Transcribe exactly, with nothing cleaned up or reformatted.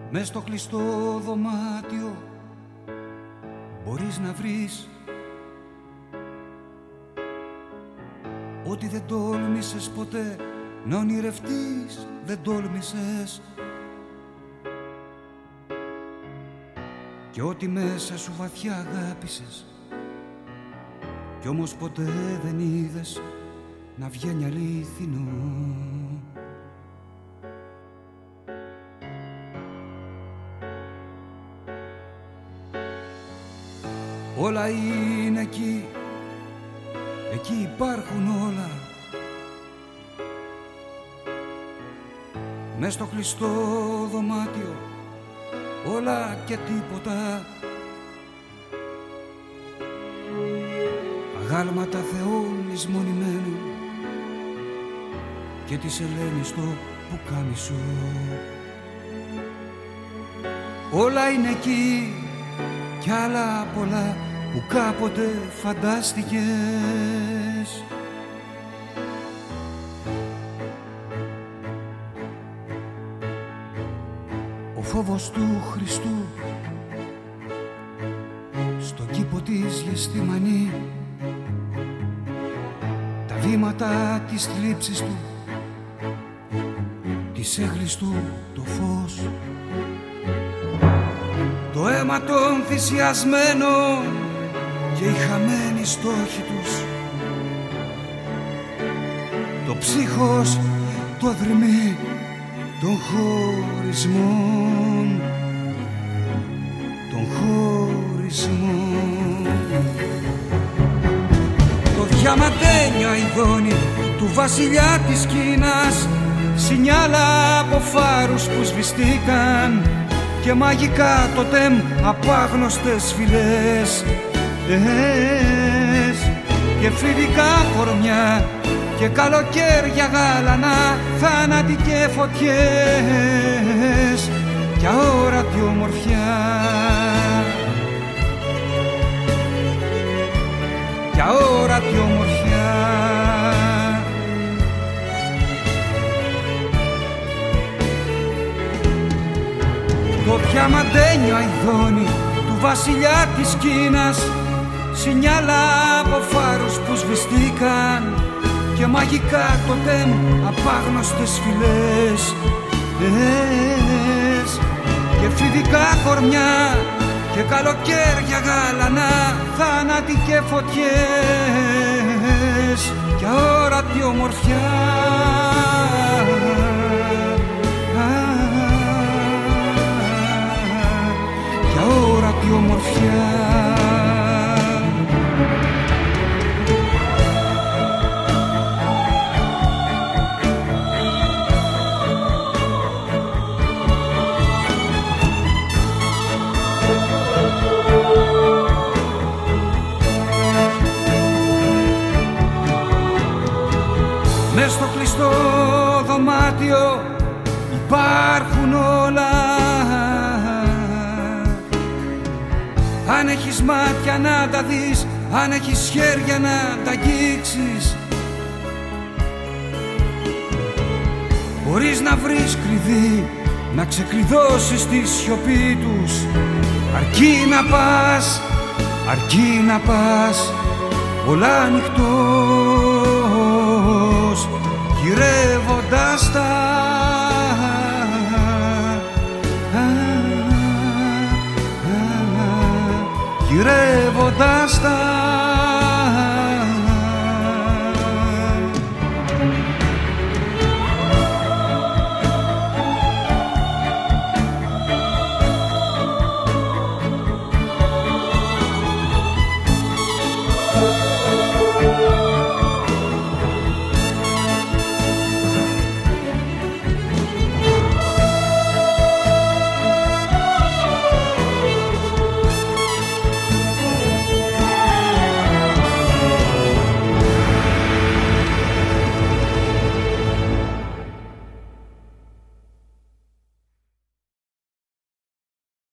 Μες στο κλειστό δωμάτιο μπορείς να βρεις ό,τι δεν τόλμησες ποτέ να ονειρευτείς, δεν τόλμησες, και ό,τι μέσα σου βαθιά αγάπησες κι όμως ποτέ δεν είδες να βγαίνει αλήθινο. Όλα είναι εκεί, εκεί υπάρχουν όλα. Μες στο κλειστό δωμάτιο όλα και τίποτα. Αγάλματα θεών λησμονημένων και της Ελένης το πουκάμισο. Όλα είναι εκεί κι άλλα πολλά που κάποτε φαντάστηκες. Ο φόβος του Χριστού στον κήπο της Γεστημανή, τα βήματα της θλίψης του, της έγκλης του το φως, το αίμα των θυσιασμένων και οι χαμένοι στόχοι τους, το ψύχος το αδρυμί των χωρισμών, των χωρισμών. Το διαμαντένιο αηδόνι του βασιλιά της Κίνας, σινιάλα από φάρους που σβηστήκαν και μαγικά τοτέμ από άγνωστες φυλές, και φρυδικά κορμιά και καλοκαίρια γάλανα, θάνατοι και φωτιές κι αόρατη ομορφιά, κι αόρατη ομορφιά. Το διαμαντένιο αηδόνι του βασιλιά της Κίνας, σινιάλα από φάρους που σβηστήκαν και μαγικά τοτέμ απ' άγνωστες φυλές, και φοιτικά κορμιά και καλοκαίρια γάλανα, θάνατοι και φωτιές κι αόρατη ομορφιά, κι αόρατη ομορφιά. Μες στο κλειστό δωμάτιο υπάρχουν όλα. Αν έχεις μάτια να τα δεις, αν έχεις χέρια να τα αγγίξεις, μπορείς να βρεις κλειδί να ξεκλειδώσεις τη σιωπή τους. Αρκεί να πας, αρκεί να πας πολλά ανοιχτός, γυρεύοντας τα, γυρεύοντας τα